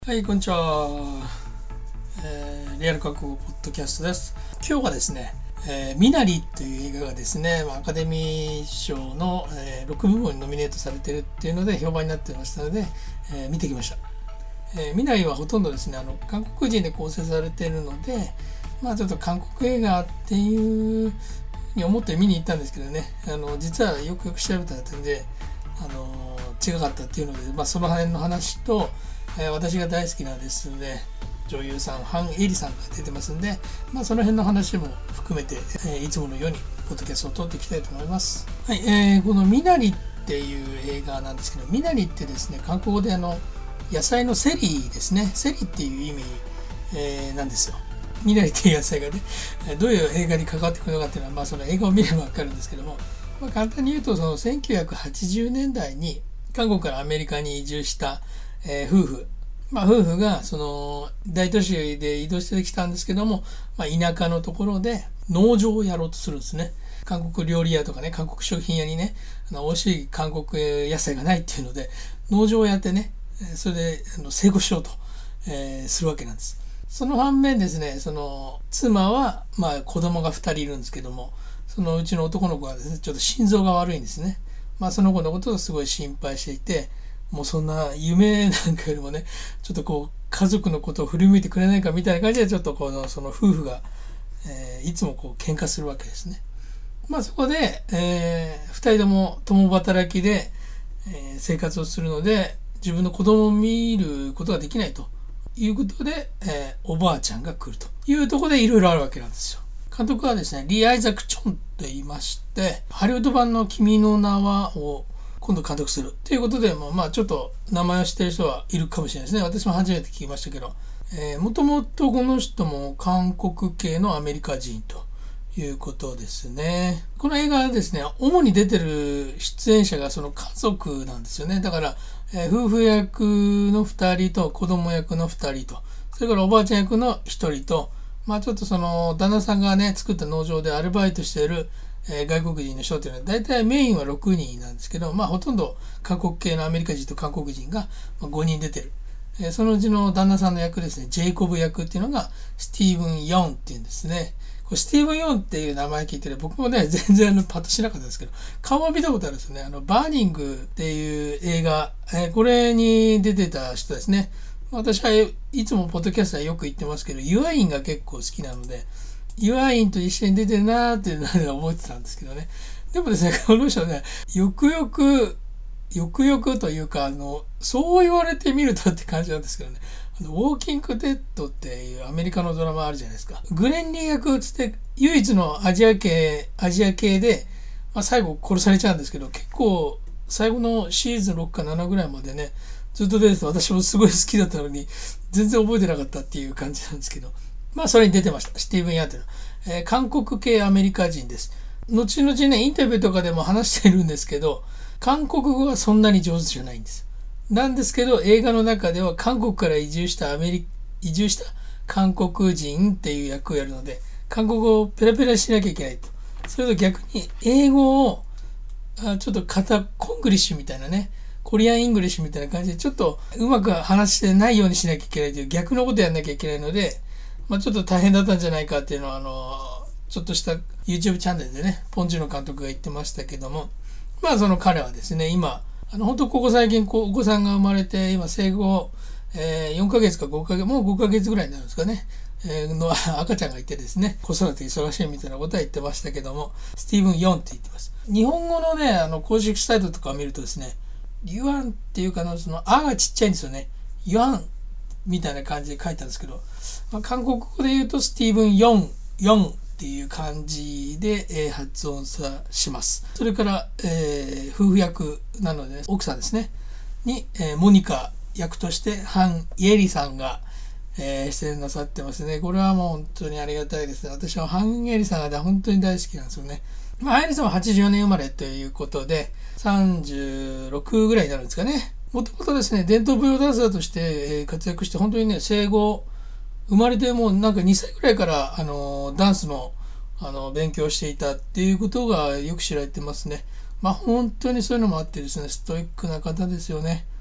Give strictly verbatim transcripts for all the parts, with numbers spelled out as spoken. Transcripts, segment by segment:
はい、こんにちは。えーリアル覚悟ポッドキャストです。今日はですね、えー、ミナリという映画がですね、まあアカデミー賞の、えーろくぶもんにノミネートされているっていうので評判になってましたので、えー見てきました。えーミナリはほとんどですね、あの韓国人で構成されているので、まあちょっと韓国映画っていうふうに思って見に行ったんですけどね、あの実はよくよく調べたら全然あの違かったっていうので、まあ、その辺の話と、えー私が大好きなですね女優さんハン・エリさんが出てますんで、まあ、その辺の話も含めて、えーいつものようにポッドキャストを撮っていきたいと思います。はい、えーこのミナリっていう映画なんですけど、ミナリってですね韓国語であの野菜のセリですね、セリっていう意味、えーなんですよ。ミナリっていう野菜がね、どういう映画に関わってくるのかっていうのは、まあ、その映画を見れば分かるんですけども、まあ、簡単に言うとそのせんきゅうひゃくはちじゅうねんだいに韓国からアメリカに移住した、えー夫婦、まあ、夫婦がその大都市で移動してきたんですけども、まあ、田舎のところで農場をやろうとするんですね。韓国料理屋とかね、韓国食品屋にね、あの美味しい韓国野菜がないっていうので農場をやってね、それであの成功しようと、えーするわけなんです。その反面ですね、その妻は、まあ、子供がふたりいるんですけども、そのうちの男の子がですねちょっと心臓が悪いんですね。まあ、その子のことをすごい心配していて、もうそんな夢なんかよりもね、ちょっとこう家族のことを振り向いてくれないかみたいな感じで、ちょっとこのその夫婦が、えーいつもこう喧嘩するわけですね。まあ、そこで、えー、ふたりとも共働きで、えー生活をするので自分の子供を見ることができないということで、えーおばあちゃんが来るというところでいろいろあるわけなんですよ。監督はですねリー・アイザック・チョンと言いまして、ハリウッド版の君の名はを今度監督するということで、まあ、まあちょっと名前を知ってる人はいるかもしれないですね。私も初めて聞きましたけど、えー、もともとこの人も韓国系のアメリカ人ということですね。この映画はですね、主に出てる出演者がその家族なんですよね。だから、えー夫婦役のふたりと子供役のふたりと、それからおばあちゃん役のひとりと、まあちょっとその旦那さんがね、作った農場でアルバイトしている、えー外国人の人っていうのは、大体メインはろくにんなんですけど、まあほとんど韓国系のアメリカ人と韓国人がごにん出てる。えーそのうちの旦那さんの役ですね、ジェイコブ役っていうのがスティーブン・ヨンっていうんですね。これスティーブン・ヨンっていう名前聞いてね、僕もね、全然あのパッとしなかったですけど、顔は見たことあるんですよね。あの、バーニングっていう映画、えーこれに出てた人ですね。私はいつもポッドキャストはよく言ってますけど、ユアインが結構好きなので、ユアインと一緒に出てるなーっていうので思ってたんですけどね。でもですね、この人ね、よくよく、よくよくというか、あの、そう言われてみるとって感じなんですけどね。あのウォーキングデッドっていうアメリカのドラマあるじゃないですか。グレンリー役つって唯一のアジア系、アジア系で、まあ、最後殺されちゃうんですけど、結構最後のシーズンろくかななぐらいまでね、ずっと出てて私もすごい好きだったのに、全然覚えてなかったっていう感じなんですけど。まあそれに出てました。スティーブン・ヤンというのは、えー韓国系アメリカ人です。後々ね、インタビューとかでも話しているんですけど、韓国語はそんなに上手じゃないんです。なんですけど、映画の中では韓国から移住したアメリ移住した韓国人っていう役をやるので、韓国語をペラペラしなきゃいけないと。それと逆に英語をあちょっと片コングリッシュみたいなね、コリアンイングリッシュみたいな感じでちょっとうまく話してないようにしなきゃいけないという逆のことやんなきゃいけないので、まあ、ちょっと大変だったんじゃないかっていうのはあのちょっとした YouTube チャンネルでねポン・ジュノ監督が言ってましたけども、まあその彼はですね今あの本当ここ最近お子さんが生まれて今生後、えー、よんかげつかごかげつもうごかげつぐらいになるんですかね、えー、の赤ちゃんがいてですね子育て忙しいみたいなことは言ってましたけども、スティーブン・ヨンって言ってます。日本語のねあの公式サイトとかを見るとですねユアンっていうかのそのあがちっちゃいんですよね。ユアンみたいな感じで書いたんですけど、まあ、韓国語で言うとスティーブン・ヨンヨンっていう感じで、えー、発音さします。それから、えー、夫婦役なので、ね、奥さんですねに、えー、モニカ役としてハン・イエリさんが、えー、出演なさってますね。これはもう本当にありがたいですね。私はハン・イエリさんが本当に大好きなんですよね。まあ、アイリさんははちじゅうよねん生まれということで、さんじゅうろくぐらいになるんですかね。もともとですね、伝統舞踊ダンサーとして活躍して、本当にね、生後、生まれてもうなんかにさいぐらいから、あの、ダンスの、あの、勉強していたっていうことがよく知られてますね。まあ、本当にそういうのもあってですね、ストイックな方ですよね。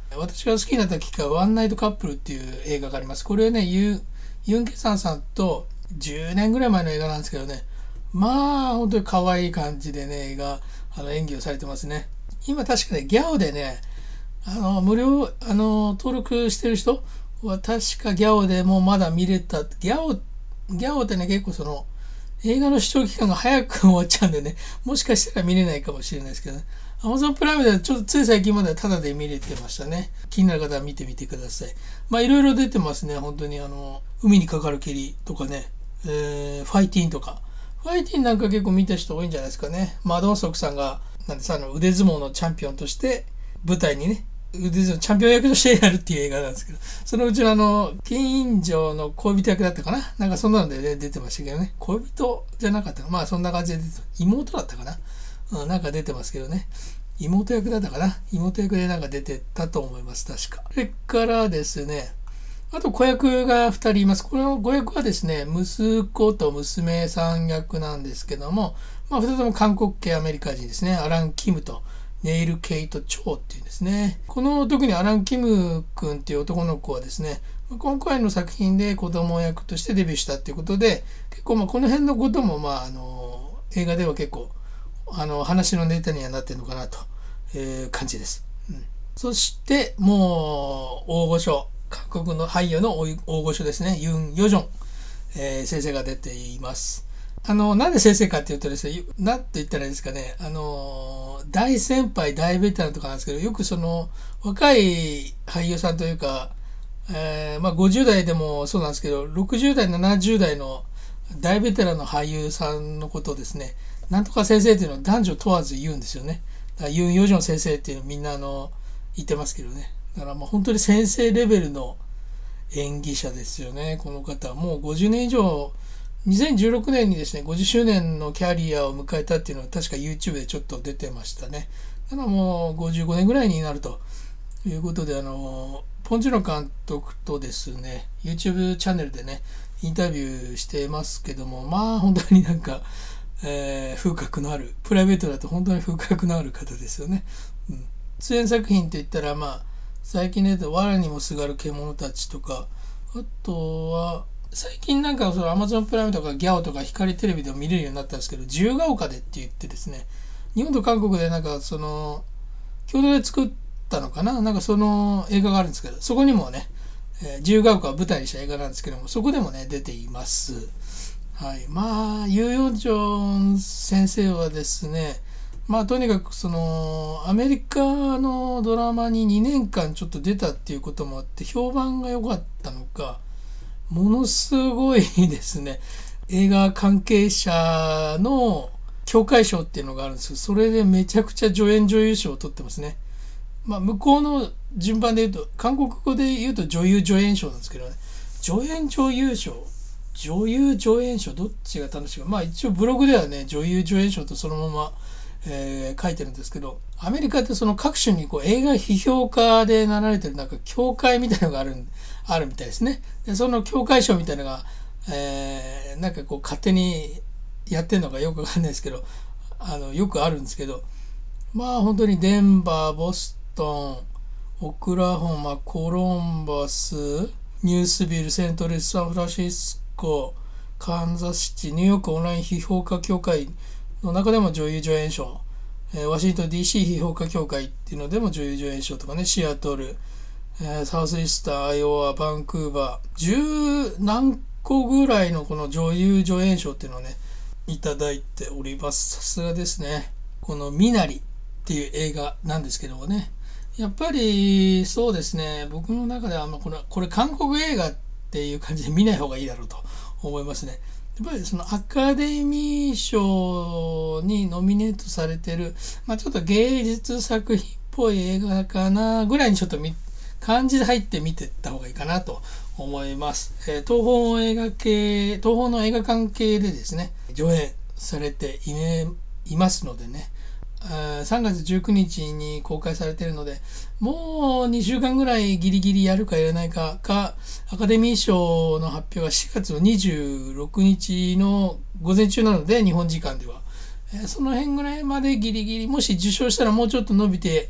私が好きになったきっかけはワンナイトカップルっていう映画があります。これね、ユユン・ケサンさんとじゅうねんぐらい前の映画なんですけどね、まあ本当に可愛い感じでね、映画、あの演技をされてますね。今確かね、ギャオでね、あの無料、あの登録してる人は確かギャオでもまだ見れた。ギャオ、ギャオってね、結構その映画の視聴期間が早く終わっちゃうんでね、もしかしたら見れないかもしれないですけどね。Amazon プライムではちょっとつい最近まではタダで見れてましたね。気になる方は見てみてください。まあいろいろ出てますね。本当にあの、海にかかる霧とかね、えー、ファイティーンとか。ファイティーンなんか結構見た人多いんじゃないですかね。マドンソクさんが、なんでさ、あの腕相撲のチャンピオンとして舞台にね、腕相撲チャンピオン役としてやるっていう映画なんですけど、そのうちのあの、近所の恋人役だったかな、なんかそんなので、ね、出てましたけどね。恋人じゃなかったかな、まあそんな感じで出て、妹だったかな、うん、なんか出てますけどね。妹役だったかな、妹役でなんか出てたと思います、確か。それからですね、あと子役がふたりいます。この子役はですね、息子と娘さん役なんですけども、まあふたりとも韓国系アメリカ人ですね。アラン・キムとネイル・ケイト・チョウっていうんですね。この特にアラン・キム君っていう男の子はですね、今回の作品で子供役としてデビューしたっていうことで、結構まあこの辺のこともまああの映画では結構あの話のネタにはなってるのかなという感じです。うん、そしてもう大御所、韓国の俳優の大御所ですね、ユン・ヨジョン、えー、先生が出ています。あの、なんで先生かっていうとですね、なんて言ったらいいですかね、あの、大先輩、大ベテランとかなんですけど、よくその、若い俳優さんというか、えー、まあごじゅう代でもそうなんですけど、ろくじゅう代、ななじゅう代の大ベテランの俳優さんのことをですね、なんとか先生っていうのは男女問わず言うんですよね。だからユン・ヨジョン先生っていうのみんなあの、言ってますけどね。だからまあ本当に先生レベルの演技者ですよね、この方は。もうごじゅうねん以上、にせんじゅうろくねんにですね、ごじゅっしゅうねんのキャリアを迎えたっていうのは確か YouTube でちょっと出てましたね。だからもうごじゅうごねんぐらいになるということで、あの、ポン・ジュノ監督とですね、YouTube チャンネルでね、インタビューしてますけども、まあ本当になんか、えー、風格のある、プライベートだと本当に風格のある方ですよね。うん、出演作品って言ったら、まあ、最近で言うと、藁にもすがる獣たちとか、あとは、最近なんかその Amazon プライムとかギャオとか光テレビでも見れるようになったんですけど、自由が丘でって言ってですね、日本と韓国でなんかその、共同で作ったのかな、なんかその映画があるんですけど、そこにもね、えー、自由が丘を舞台にした映画なんですけども、そこでもね、出ています。はい。まあ、ユー・ヨンジョン先生はですね、まあとにかくそのアメリカのドラマににねんかんちょっと出たっていうこともあって評判が良かったのか、ものすごいですね、映画関係者の協会賞っていうのがあるんですけど、それでめちゃくちゃ助演女優賞を取ってますね。まあ向こうの順番で言うと、韓国語で言うと女優助演賞なんですけどね、助演女優賞、女優助演賞どっちが楽しいか。まあ一応ブログではね、女優助演賞とそのままえー、書いてるんですけど、アメリカってその各種にこう映画批評家でなられてるなんか協会みたいなのがあるあるみたいですね。でその協会賞みたいなのが、えー、なんかこう勝手にやってるのかよくわかんないですけど、あのよくあるんですけど、まあ本当にデンバー、ボストン、オクラホマ、コロンバス、ニュースビル、セントルイス、サンフランシスコ、カンザスシティ、ニューヨークオンライン批評家協会の中でも女優助演賞、えー、ワシントン ディーシー 批評家協会っていうのでも女優助演賞とかね、シアトル、えー、サウスイースター、アイオワ、バンクーバー、十何個ぐらいのこの女優助演賞っていうのをね、いただいております。さすがですね。このミナリっていう映画なんですけどもね、やっぱりそうですね、僕の中ではあんまこれ、これ韓国映画っていう感じで見ない方がいいだろうと思いますね。やっぱりそのアカデミー賞にノミネートされてる、まあ、ちょっと芸術作品っぽい映画かなぐらいにちょっと感じで入って見ていった方がいいかなと思います。えー、東宝映画系、東宝の映画関係でですね、上映されていますのでね、さんがつじゅうくにちに公開されているので、もうにしゅうかんぐらいギリギリやるかやらないかか、アカデミー賞の発表がしがつのにじゅうろくにちの午前中なので、日本時間では。その辺ぐらいまでギリギリ、もし受賞したらもうちょっと伸びて、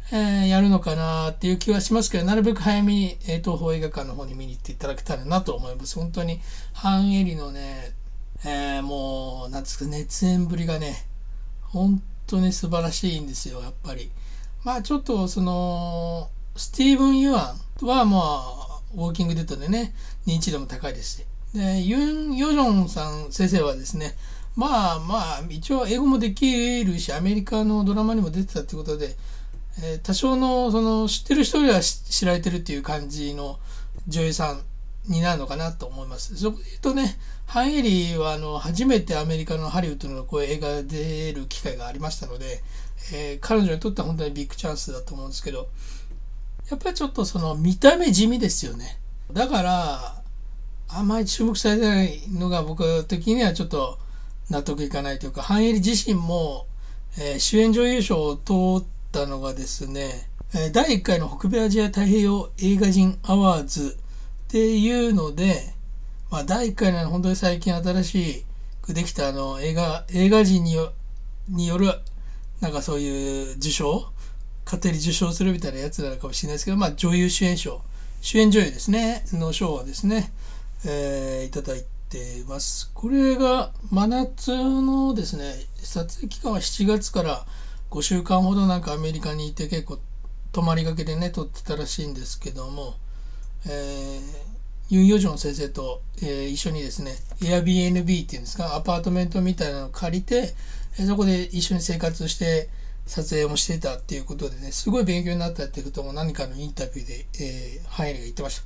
えーやるのかなっていう気はしますけど、なるべく早めに、えー東宝映画館の方に見に行っていただけたらなと思います。本当にハンエリのね、えーもうなんですか、熱演ぶりがね本当に素晴らしいんですよ、やっぱり。まあちょっとそのスティーブン・ユアンはまあウォーキングデッドでね認知度も高いですし、でユン・ヨジョンさん先生はですね、まあまあ一応英語もできるしアメリカのドラマにも出てたってことで、えー多少のその知ってる人よりは知られてるっていう感じの女優さんになるのかなと思います。そこで言うとね、ハンエリーはあの初めてアメリカのハリウッドのこういう映画が出る機会がありましたので、えー彼女にとっては本当にビッグチャンスだと思うんですけど、やっぱりちょっとその見た目地味ですよね。だからあまり注目されてないのが僕的にはちょっと納得いかないというか、ハンエリ自身も、えー主演女優賞を取ったのがですね、えーだいいっかいの北米アジア太平洋映画人アワーズっていうので、まあ、だいいっかいなの本当に最近新しくできたあの映画映画人によによるなんかそういう受賞、勝手に受賞するみたいなやつなのかもしれないですけど、まあ、女優主演賞、主演女優ですねの賞をですね、えーいただいています。これが真夏のですね、撮影期間はしちがつからごしゅうかんほどなんかアメリカにいて結構泊まりがけでね撮ってたらしいんですけども、えーユン・ヨジョン先生と、えー一緒にですね Airbnb っていうんですか、アパートメントみたいなのを借りて、えーそこで一緒に生活して撮影もしていたっていうことでね、すごい勉強になったっていうことも何かのインタビューで、えー、ハイエリが言ってました。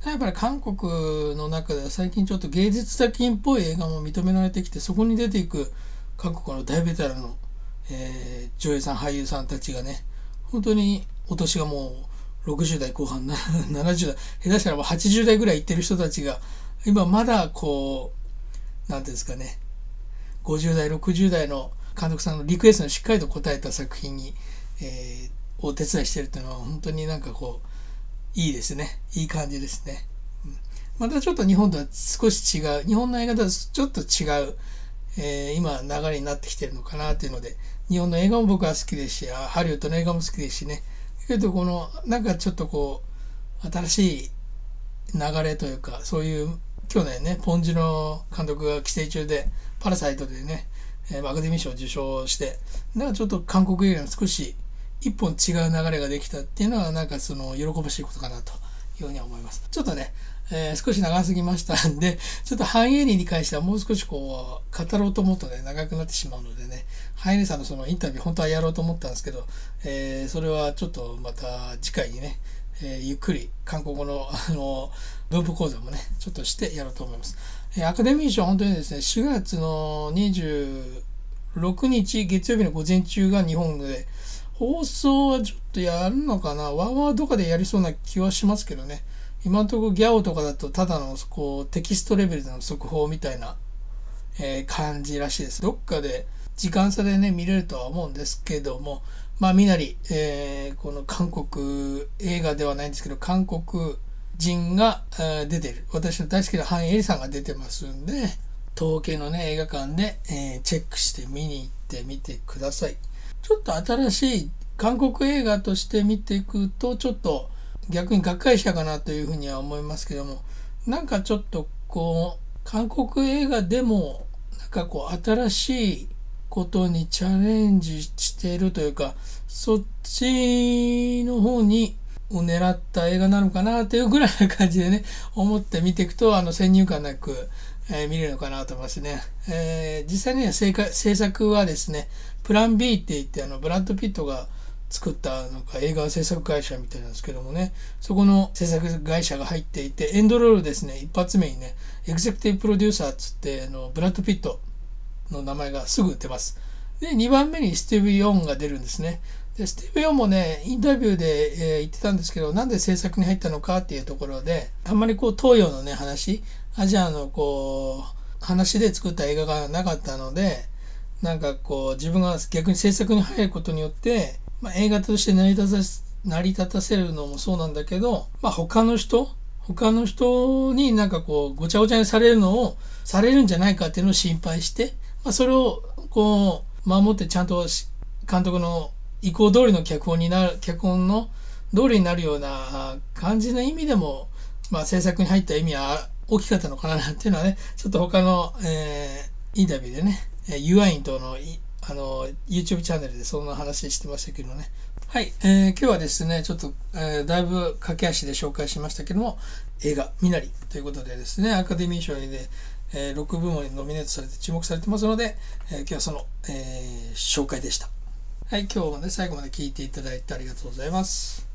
やっぱり韓国の中では最近ちょっと芸術作品っぽい映画も認められてきて、そこに出ていく韓国の大ベテランの、えー女優さん俳優さんたちがね、本当にお年がもうろくじゅう代後半ななじゅう代、下手したらもうはちじゅう代ぐらいいってる人たちが今まだこうなんていうんですかね、ごじゅう代ろくじゅう代の監督さんのリクエストにしっかりと応えた作品に、えー、お手伝いしてるっていうのは本当になんかこういいですね、いい感じですね。うん、またちょっと日本とは少し違う、日本の映画とはちょっと違う、えー今流れになってきてるのかなっていうので、日本の映画も僕は好きですし、ハリウッドの映画も好きですしね、けどこのなんかちょっとこう新しい流れというか、そういう去年ねポン・ジュノ監督が寄生虫でパラサイトでね、えーアカデミー賞を受賞して、なんかちょっと韓国映画の少し一本違う流れができたっていうのはなんかその喜ばしいことかなというふうに思います。ちょっとね、えー少し長すぎましたんで、ちょっとハンエリーに関してはもう少しこう語ろうと思うとね長くなってしまうのでね、ハンエリーさんのそのインタビュー本当はやろうと思ったんですけど、えーそれはちょっとまた次回にね、えーゆっくり韓国語のあの文法講座もねちょっとしてやろうと思います。えーアカデミー賞は本当にですね、しがつのにじゅうろくにち月曜日の午前中が日本で、放送はちょっとやるのかな、ワーワーとかでやりそうな気はしますけどね。今のところギャオとかだとただのこうテキストレベルでの速報みたいな、えー感じらしいです。どっかで時間差でね見れるとは思うんですけども、まあみなり、えーこの韓国映画ではないんですけど、韓国人が、えー出てる、私の大好きなハン・エリさんが出てますんで、東京のね映画館で、えーチェックして見に行ってみてください。ちょっと新しい韓国映画として見ていくとちょっと逆にがっかりしたかなというふうには思いますけども、なんかちょっとこう韓国映画でもなんかこう新しいことにチャレンジしているというか、そっちの方にを狙った映画なのかなというぐらいな感じでね思って見ていくと、あの先入観なく、えー見れるのかなと思いますね。えー実際には制制作はですね、プラン B って言ってあのブラッド・ピットが作ったなんか映画制作会社みたいなんですけどもね、そこの制作会社が入っていて、エンドロールですね、一発目にねエグゼクティブプロデューサーっつってあのブラッド・ピットの名前がすぐ出ます。でにばんめにスティーブ・ヨンが出るんですね。でスティーブ・ヨンもねインタビューで、えー言ってたんですけど、なんで制作に入ったのかっていうところで、あんまりこう東洋のね話、アジアのこう話で作った映画がなかったので、なんかこう自分が逆に制作に入ることによって、まあ、映画として成り立たせ成り立たせるのもそうなんだけど、まあ、他の人他の人になんかこうごちゃごちゃにされるのをされるんじゃないかっていうのを心配して、まあ、それをこう守ってちゃんと監督の意向通りの脚本になる、脚本の通りになるような感じの意味でも、まあ、制作に入った意味は大きかったのかななんていうのはね、ちょっと他の、えー、インタビューでね、ユアインとのあの YouTube チャンネルでそんな話してましたけどね。はい、えー、今日はですね、ちょっと、えー、だいぶ駆け足で紹介しましたけども、映画「ミナリ」ということでですね、アカデミー賞にで、えー、ろく部門にノミネートされて注目されてますので、えー、今日はその、えー、紹介でした。はい、今日もね、最後まで聞いていただいてありがとうございます。